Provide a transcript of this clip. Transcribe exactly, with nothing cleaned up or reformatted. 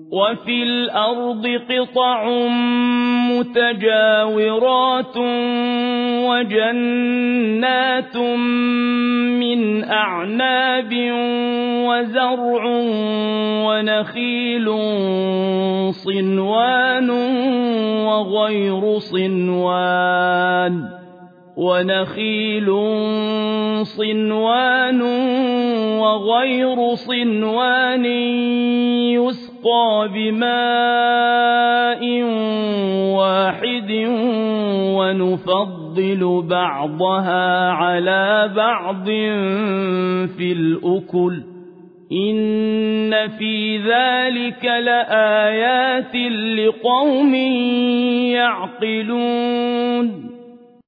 وفي الأرض قطع متجاورات وجنات من أعناب وزرع ونخيل صنوان وغير صنوان ونخيل صنوان وغير صنوان يسقى بماء واحد ونفضل بعضها على بعض في الأكل إن في ذلك لآيات لقوم يعقلون